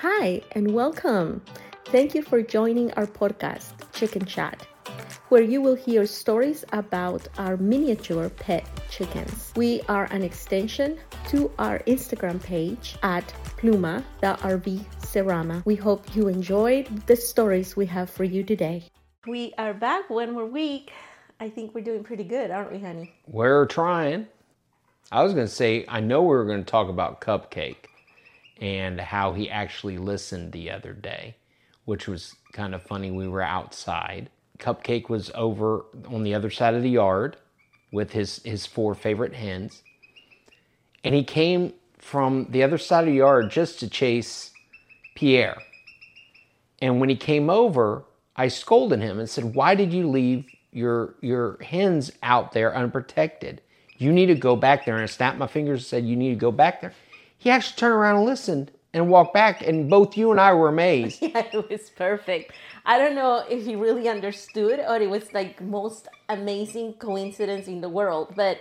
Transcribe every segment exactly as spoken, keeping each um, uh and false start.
Hi, and welcome. Thank you for joining our podcast, Chicken Chat, where you will hear stories about our miniature pet chickens. We are an extension to our Instagram page at pluma dot r v cerama. We hope you enjoyed the stories we have for you today. We are back one more week. I think we're doing pretty good, aren't we, honey? We're trying. I was going to say, I know we were going to talk about Cupcake and how he actually listened the other day, which was kind of funny. We were outside. Cupcake was over on the other side of the yard with his, his four favorite hens. And he came from the other side of the yard just to chase Pierre. And when he came over, I scolded him and said, why did you leave your your hens out there unprotected? You need to go back there. And I snapped my fingers and said, you need to go back there. He actually turned around and listened and walked back, and both you and I were amazed. Yeah, it was perfect. I don't know if he really understood or it was like most amazing coincidence in the world, but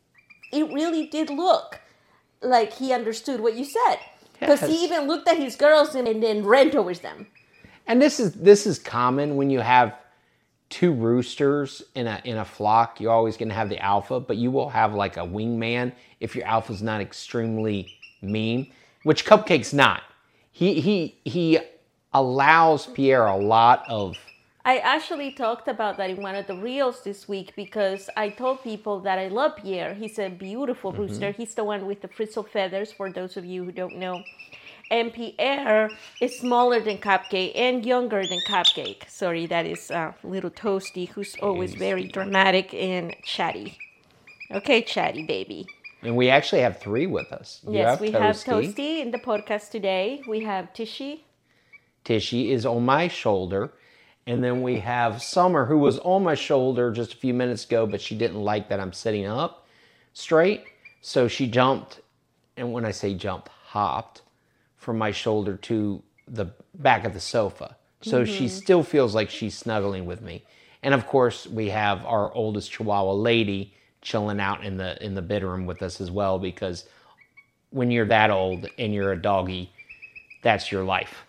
it really did look like he understood what you said. Because Yes. he even looked at his girls and, and then ran towards them. And this is this is common when you have two roosters in a in a flock. You're always going to have the alpha, but you will have like a wingman if your alpha's not extremely mean, which Cupcake's not. He he he allows Pierre a lot of. I actually talked about that in one of the reels this week because I told people that I love Pierre. He's a beautiful rooster. Mm-hmm. He's the one with the frizzle feathers, for those of you who don't know. And Pierre is smaller than Cupcake and younger than Cupcake. Sorry, that is uh, little Toasty, who's always very dramatic and chatty. Okay, chatty baby. And we actually have three with us. You Yes, have we Toasty. have Toasty in the podcast today. We have Tishy. Tishy is on my shoulder. And then we have Summer, who was on my shoulder just a few minutes ago, but she didn't like that I'm sitting up straight. So she jumped, and when I say jumped, hopped from my shoulder to the back of the sofa. So mm-hmm. she still feels like she's snuggling with me. And of course, we have our oldest Chihuahua Lady chilling out in the in the bedroom with us as well, because when you're that old and you're a doggy, that's your life.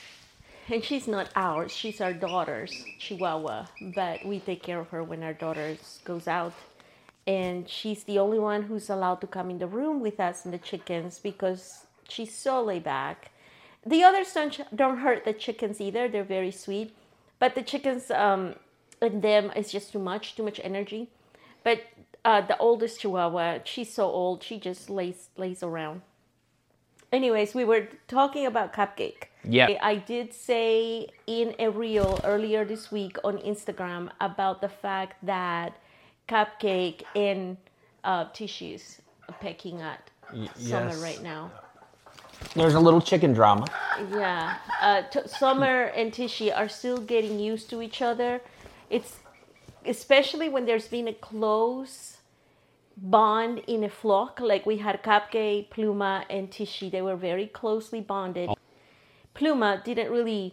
And she's not ours, she's our daughter's Chihuahua, but we take care of her when our daughter goes out. And she's the only one who's allowed to come in the room with us and the chickens because she's so laid back. The others don't, don't hurt the chickens either. They're very sweet. But the chickens um, and them is just too much, too much energy. But uh, the oldest Chihuahua, she's so old, she just lays lays around. Anyways, we were talking about Cupcake. Yeah. I did say in a reel earlier this week on Instagram about the fact that Cupcake and uh, Tishy's pecking at y- Summer yes. right now. There's a little chicken drama. Yeah. Uh, t- Summer and Tishy are still getting used to each other. It's especially when there's been a close bond in a flock. Like we had Cupcake, Pluma, and Tishy. They were very closely bonded. Pluma didn't really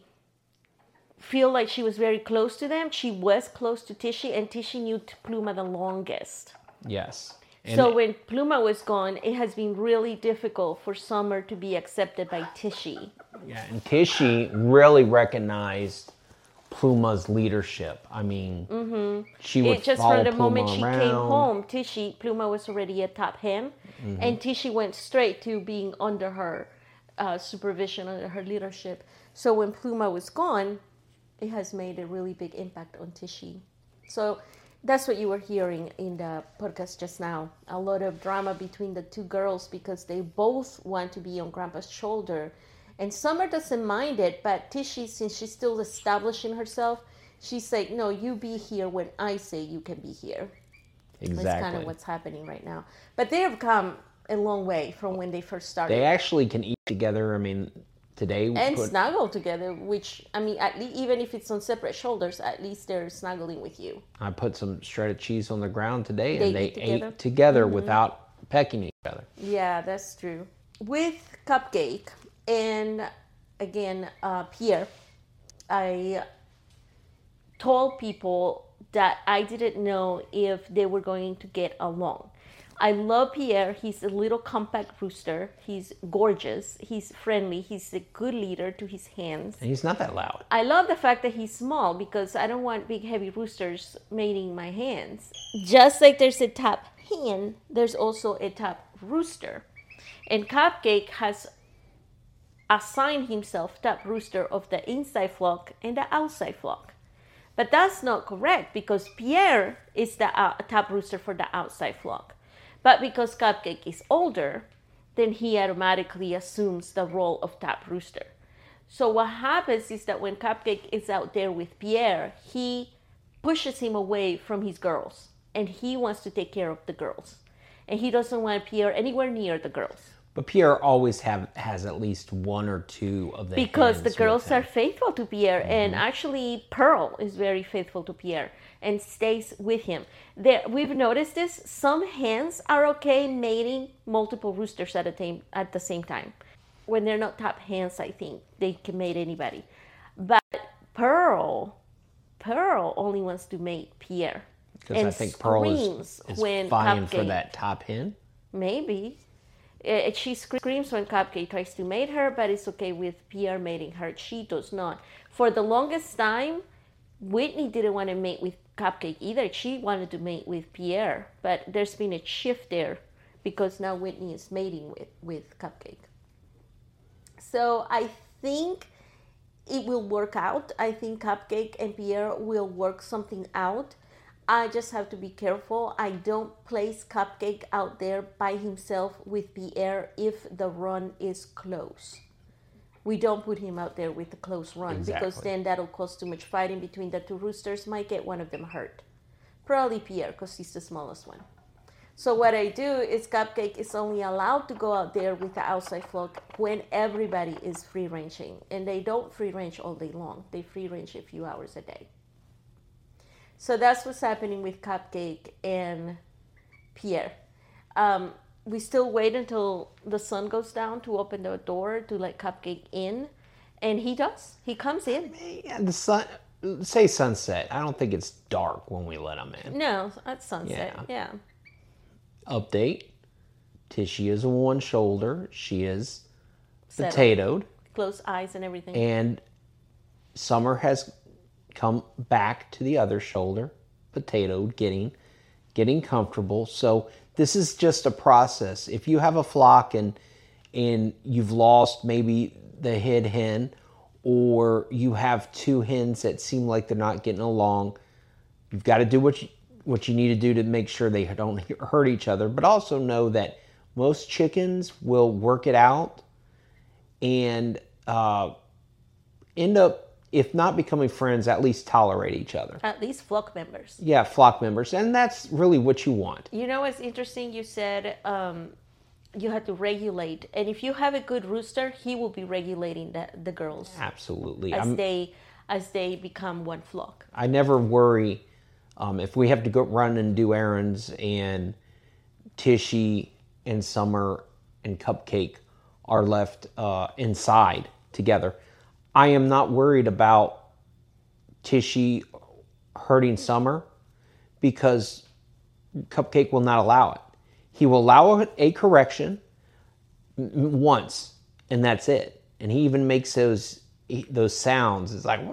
feel like she was very close to them. She was close to Tishy, and Tishy knew Pluma the longest. Yes. And so when Pluma was gone, it has been really difficult for Summer to be accepted by Tishy. Yeah, and Tishy really recognized Pluma's leadership. I mean, mm-hmm. she would it just follow from the Pluma moment she around. came home, Tishy, Pluma was already a top hen, mm-hmm. and Tishy went straight to being under her uh, supervision, under her leadership. So when Pluma was gone, it has made a really big impact on Tishy. So that's what you were hearing in the podcast just now. A lot of drama between the two girls because they both want to be on Grandpa's shoulder. And Summer doesn't mind it, but Tishy, since she's still establishing herself, she's like, no, you be here when I say you can be here. Exactly. That's kind of what's happening right now. But they have come a long way from when they first started. They actually can eat together. I mean, today... And put... snuggle together, which, I mean, at least, even if it's on separate shoulders, at least they're snuggling with you. I put some shredded cheese on the ground today, they and they ate together, ate together mm-hmm. without pecking each other. Yeah, that's true. With Cupcake and, again, uh, Pierre, I told people that I didn't know if they were going to get along. I love Pierre. He's a little compact rooster. He's gorgeous. He's friendly. He's a good leader to his hens. And he's not that loud. I love the fact that he's small because I don't want big, heavy roosters mating my hens. Just like there's a top hen, there's also a top rooster. And Cupcake has assigned himself top rooster of the inside flock and the outside flock. But that's not correct because Pierre is the uh, top rooster for the outside flock. But because Cupcake is older, then he automatically assumes the role of top rooster. So what happens is that when Cupcake is out there with Pierre, he pushes him away from his girls. And he wants to take care of the girls. And he doesn't want Pierre anywhere near the girls. But Pierre always have has at least one or two of the because the hens girls with him. are faithful to Pierre, Mm-hmm. and actually Pearl is very faithful to Pierre and stays with him. There, we've noticed this. Some hens are okay mating multiple roosters at a time at the same time. When they're not top hens, I think they can mate anybody. But Pearl, Pearl only wants to mate Pierre. Because I think Pearl is, screams is when vying for Cupcake- that top hen. Maybe. Uh, she screams when Cupcake tries to mate her, but it's okay with Pierre mating her. She does not. For the longest time, Whitney didn't want to mate with Cupcake either. She wanted to mate with Pierre, but there's been a shift there because now Whitney is mating with, with Cupcake. So I think it will work out. I think Cupcake and Pierre will work something out. I just have to be careful. I don't place Cupcake out there by himself with Pierre if the run is close. We don't put him out there with a close run Exactly. because then that'll cause too much fighting between the two roosters, might get one of them hurt. Probably Pierre because he's the smallest one. So what I do is Cupcake is only allowed to go out there with the outside flock when everybody is free ranging. And they don't free range all day long. They free range a few hours a day. So that's what's happening with Cupcake and Pierre. Um, we still wait until the sun goes down to open the door to let Cupcake in. And he does. He comes in. Yeah, the sun, say sunset. I don't think it's dark when we let him in. No, at sunset. Yeah. Yeah. Update. Tishy is a one shoulder. She is Settled. potatoed. Closed eyes and everything. And Summer has come back to the other shoulder, potatoed, getting getting comfortable. So this is just a process. If you have a flock and and you've lost maybe the head hen, or you have two hens that seem like they're not getting along, you've got to do what you, what you need to do to make sure they don't hurt each other. But also know that most chickens will work it out and uh, end up, if not becoming friends, at least tolerate each other. At least flock members. Yeah, flock members. And that's really what you want. You know what's interesting? You said um, you had to regulate. And if you have a good rooster, he will be regulating the, the girls Absolutely. as I'm, they as they become one flock. I never worry um, if we have to go run and do errands and Tishy and Summer and Cupcake are left uh, inside together. I am not worried about Tishy hurting Summer because Cupcake will not allow it. He will allow a correction once, and that's it. And he even makes those those sounds. It's like,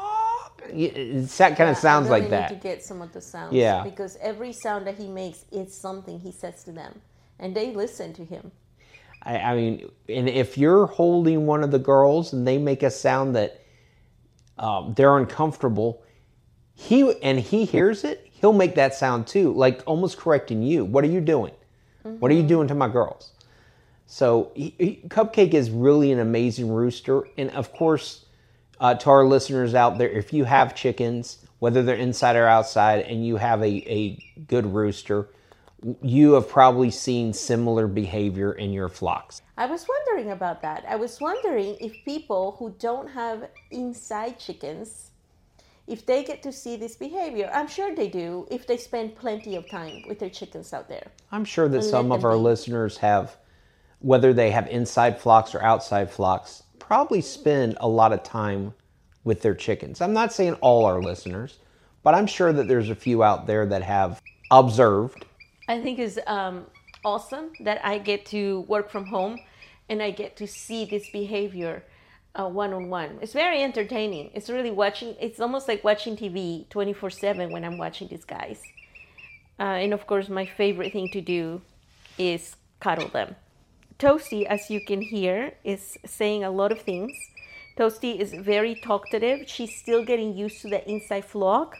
it kind of sounds I really like that. need to get some of the sounds. Yeah. Because every sound that he makes is something he says to them. And they listen to him. I, I mean, and if you're holding one of the girls and they make a sound that um, they're uncomfortable, he and he hears it, he'll make that sound too, like almost correcting you. What are you doing? Mm-hmm. What are you doing to my girls? So he, he, Cupcake is really an amazing rooster. And of course, uh, to our listeners out there, if you have chickens, whether they're inside or outside, and you have a, a good rooster, you have probably seen similar behavior in your flocks. I was wondering about that. I was wondering if people who don't have inside chickens, if they get to see this behavior. I'm sure they do if they spend plenty of time with their chickens out there. I'm sure that And some let of them our be. listeners have, whether they have inside flocks or outside flocks, probably spend a lot of time with their chickens. I'm not saying all our listeners, but I'm sure that there's a few out there that have observed I think it's um, awesome that I get to work from home and I get to see this behavior one on one. It's very entertaining. It's really watching, it's almost like watching T V twenty-four seven when I'm watching these guys. Uh, and of course, my favorite thing to do is cuddle them. Toasty, as you can hear, is saying a lot of things. Toasty is very talkative. She's still getting used to the inside flock.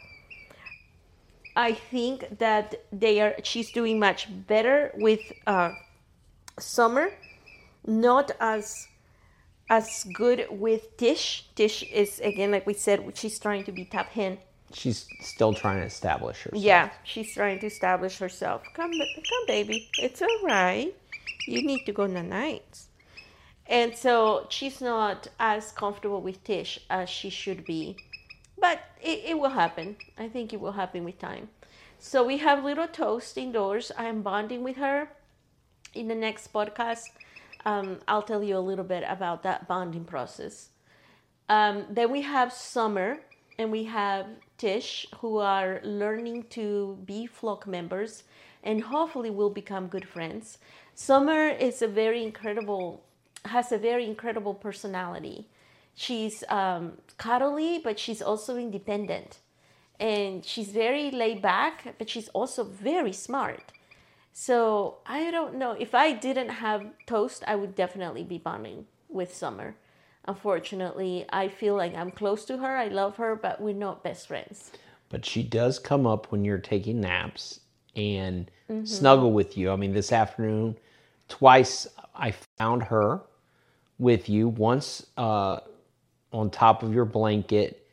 I think that they are. She's doing much better with uh, Summer. Not as as good with Tish. Tish is, again, like we said, she's trying to be top hen. She's still trying to establish herself. Yeah, she's trying to establish herself. Come, come, baby. It's all right. You need to go on the nights. And so she's not as comfortable with Tish as she should be. But it, it will happen. I think it will happen with time. So we have little Toast indoors. I'm bonding with her. In the next podcast, um, I'll tell you a little bit about that bonding process. Um, then we have Summer and we have Tish, who are learning to be flock members and hopefully will become good friends. Summer is a very incredible, has a very incredible personality. She's um, cuddly, but she's also independent. And she's very laid back, but she's also very smart. So I don't know. If I didn't have Toast, I would definitely be bonding with Summer. Unfortunately, I feel like I'm close to her. I love her, but we're not best friends. But she does come up when you're taking naps and mm-hmm. snuggle with you. I mean, this afternoon, twice I found her with you. Once uh, on top of your blanket,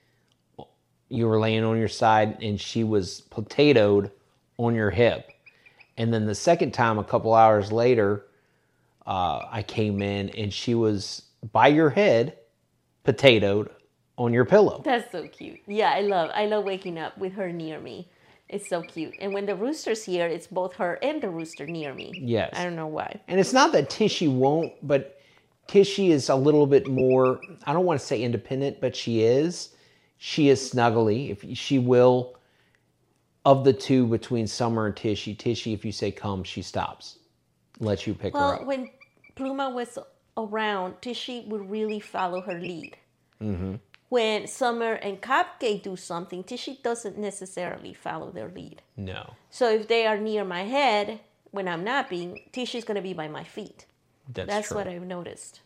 you were laying on your side and she was potatoed on your hip. And then the second time, a couple hours later, uh, I came in and she was by your head, potatoed on your pillow. That's so cute. Yeah, I love I love waking up with her near me. It's so cute. And when the rooster's here, it's both her and the rooster near me. Yes. I don't know why. And it's not that Tishy won't, but Tishy is a little bit more, I don't want to say independent, but she is. She is snuggly. If she will, of the two between Summer and Tishy, Tishy, if you say come, she stops. Lets you pick well, her up. Well, when Pluma was around, Tishy would really follow her lead. Mm-hmm. When Summer and Cupcake do something, Tishy doesn't necessarily follow their lead. No. So if they are near my head when I'm napping, Tishy's going to be by my feet. That's, That's true. what I've noticed.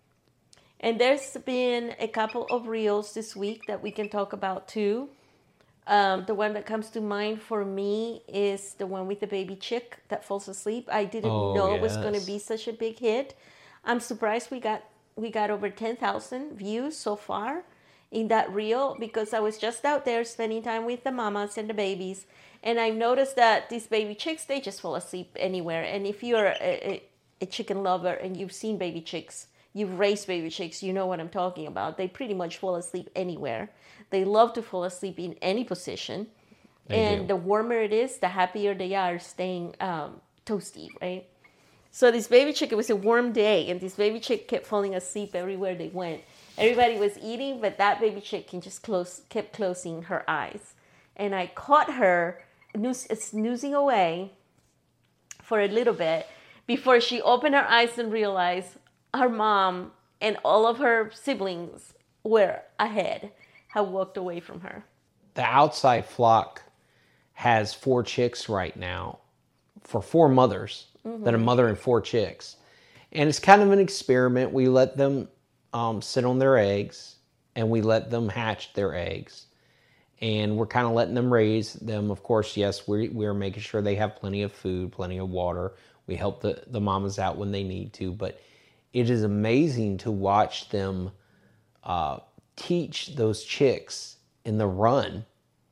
And there's been a couple of reels this week that we can talk about too. Um, the one that comes to mind for me is the one with the baby chick that falls asleep. I didn't oh, know yes. it was going to be such a big hit. I'm surprised we got we got over ten thousand views so far in that reel, because I was just out there spending time with the mamas and the babies, and I noticed that these baby chicks, they just fall asleep anywhere. And if you're a, a, a chicken lover and you've seen baby chicks, you've raised baby chicks, you know what I'm talking about. They pretty much fall asleep anywhere. They love to fall asleep in any position. They and do. The warmer it is, the happier they are staying um, toasty, right? So this baby chick, it was a warm day, and this baby chick kept falling asleep everywhere they went. Everybody was eating, but that baby chick can just close, kept closing her eyes. And I caught her snoozing away for a little bit before she opened her eyes and realized her mom and all of her siblings were ahead, had walked away from her. The outside flock has four chicks right now for four mothers mm-hmm. that are mothering four chicks. And it's kind of an experiment. We let them um, sit on their eggs and we let them hatch their eggs. And we're kind of letting them raise them. Of course, yes, we, we're making sure they have plenty of food, plenty of water. We help the, the mamas out when they need to. But it is amazing to watch them uh, teach those chicks in the run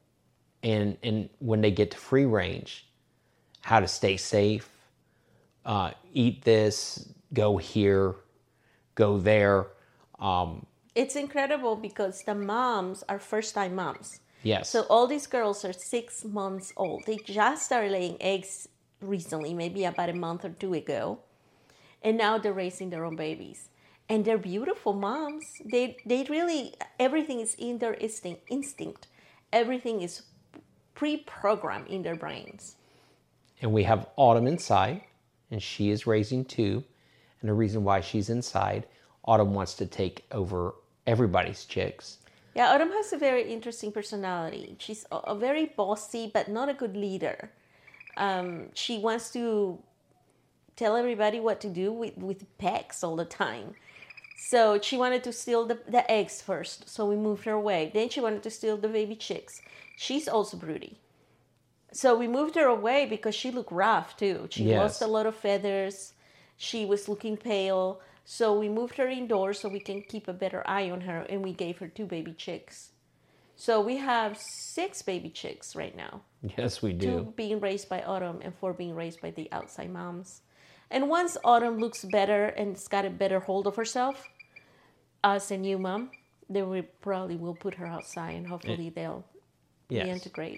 and, and when they get to free range, how to stay safe, uh, eat this, go here, go there. Um, it's incredible because the moms are first-time moms. Yes. So all these girls are six months old. They just started laying eggs recently, maybe about a month or two ago. And now they're raising their own babies. And they're beautiful moms. They they really, everything is in their instinct. instinct. Everything is pre-programmed in their brains. And we have Autumn inside, and she is raising two. And the reason why she's inside, Autumn wants to take over everybody's chicks. Yeah, Autumn has a very interesting personality. She's a, a very bossy, but not a good leader. Um, she wants to tell everybody what to do with, with pecks all the time. So she wanted to steal the, the eggs first, so we moved her away. Then she wanted to steal the baby chicks. She's also broody. So we moved her away because she looked rough too. She Yes. lost a lot of feathers. She was looking pale. So we moved her indoors so we can keep a better eye on her, and we gave her two baby chicks. So we have six baby chicks right now. Yes, we do. Two being raised by Autumn and four being raised by the outside moms. And once Autumn looks better and's got a better hold of herself as a new mom, then we probably will put her outside and hopefully they'll Yes. reintegrate.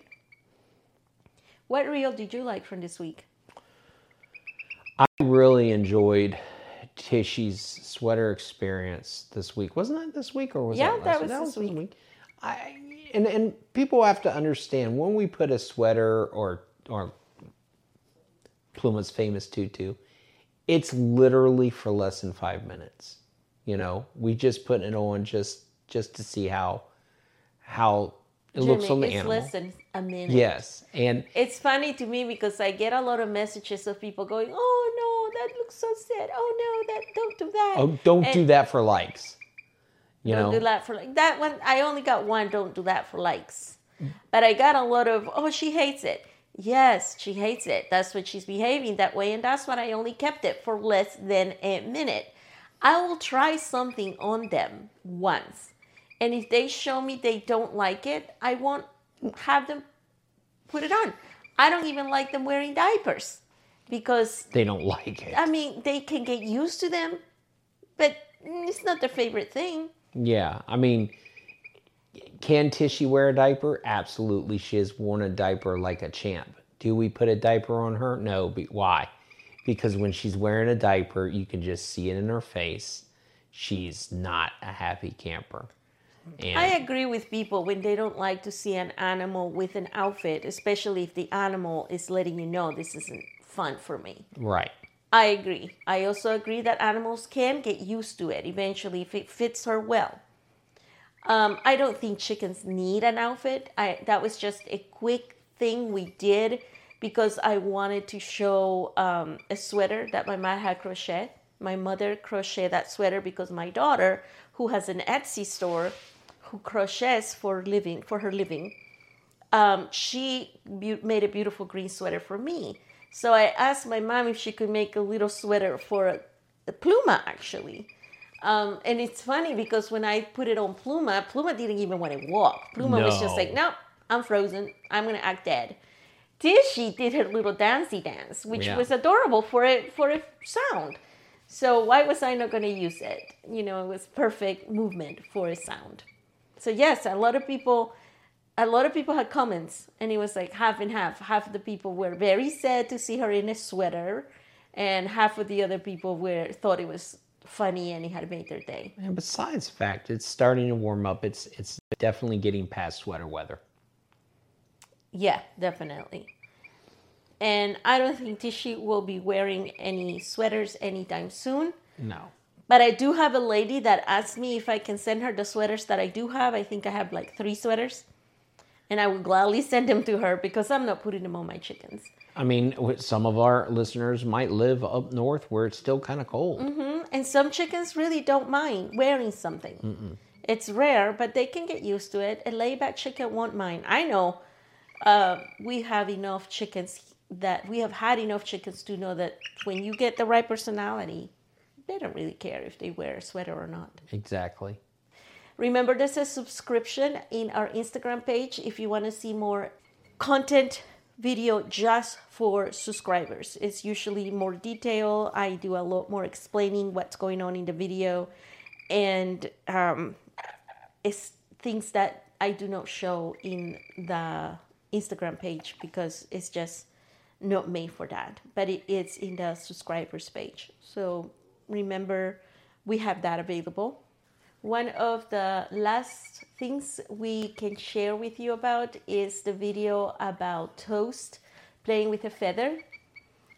What reel did you like from this week? I really enjoyed Tishy's sweater experience this week. Wasn't that this week or was Yeah, that last that week? was this week. I and and people have to understand when we put a sweater or or Pluma's famous tutu, it's literally for less than five minutes. You know, we just put it on just just to see how how it Jimmy, looks on the it's animal. less than a minute. Yes, and It's funny to me because I get a lot of messages of people going, "Oh no, that looks so sad. Oh no, that don't do that." oh, don't And do that for likes. You don't know, do that for like that one. I only got one. Don't do that for likes, but I got a lot of. Oh, she hates it. Yes, she hates it. That's what she's behaving that way, and that's why I only kept it for less than a minute. I will try something on them once, and if they show me they don't like it, I won't have them put it on. I don't even like them wearing diapers because they don't like it. I mean they can get used to them, but it's not their favorite thing. Yeah, I mean, can Tishy wear a diaper? Absolutely. She has worn a diaper like a champ. Do we put a diaper on her? No. Be- why? Because when she's wearing a diaper, you can just see it in her face. She's not a happy camper. And I agree with people when they don't like to see an animal with an outfit, especially if the animal is letting you know this isn't fun for me. right. I agree. I also agree that animals can get used to it eventually if it fits her well. Um, I don't think chickens need an outfit. I that was just a quick thing we did because I wanted to show um, a sweater that my mom had crocheted. My mother crocheted that sweater because my daughter, who has an Etsy store, who crochets for living for her living, um, she bu- made a beautiful green sweater for me. So I asked my mom if she could make a little sweater for the Pluma, actually. Um, and it's funny because when I put it on Pluma, Pluma didn't even want to walk. Pluma was just No. like, no, I'm frozen. I'm going to act dead. Tishy did her little dancey dance, which Yeah. was adorable for a, for a sound. So why was I not going to use it? You know, it was perfect movement for a sound. So yes, a lot of people... A lot of people had comments, and it was like half and half. Half of the people were very sad to see her in a sweater, and half of the other people were thought it was funny and it had made their day. And besides the fact, it's starting to warm up. It's it's definitely getting past sweater weather. Yeah, definitely. And I don't think Tishy will be wearing any sweaters anytime soon. No. But I do have a lady that asked me if I can send her the sweaters that I do have. I think I have like three sweaters. And I would gladly send them to her because I'm not putting them on my chickens. I mean, with- some of our listeners might live up north where it's still kind of cold. Mm-hmm. And some chickens really don't mind wearing something. Mm-mm. It's rare, but they can get used to it. A layback chicken won't mind. I know uh, we have enough chickens that we have had enough chickens to know that when you get the right personality, they don't really care if they wear a sweater or not. Exactly. Remember, there's a subscription in our Instagram page if you want to see more content video just for subscribers. It's usually more detail. I do a lot more explaining what's going on in the video, and um, it's things that I do not show in the Instagram page because it's just not made for that. But it is in the subscribers page. So remember, we have that available. One of the last things we can share with you about is the video about Toast playing with a feather.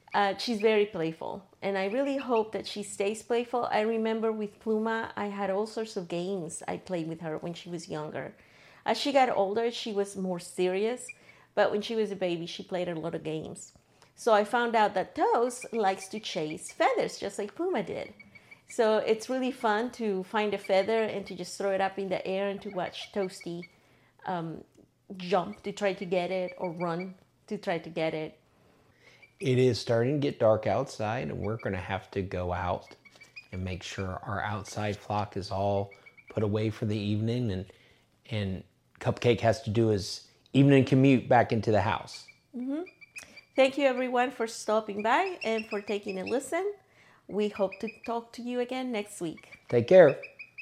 Uh, she's very playful, and I really hope that she stays playful. I remember with Pluma, I had all sorts of games I played with her when she was younger. As she got older, she was more serious, but when she was a baby, she played a lot of games. So I found out that Toast likes to chase feathers, just like Pluma did. So it's really fun to find a feather and to just throw it up in the air and to watch Toasty um, jump to try to get it or run to try to get it. It is starting to get dark outside, and we're going to have to go out and make sure our outside flock is all put away for the evening, and and Cupcake has to do his evening commute back into the house. Mm-hmm. Thank you, everyone, for stopping by and for taking a listen. We hope to talk to you again next week. Take care.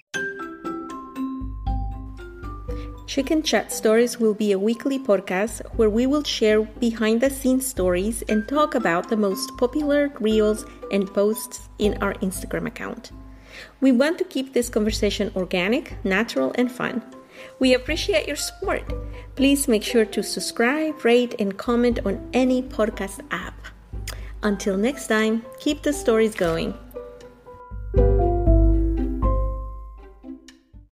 Chicken Chat Stories will be a weekly podcast where we will share behind-the-scenes stories and talk about the most popular reels and posts in our Instagram account. We want to keep this conversation organic, natural, and fun. We appreciate your support. Please make sure to subscribe, rate, and comment on any podcast app. Until next time, keep the stories going.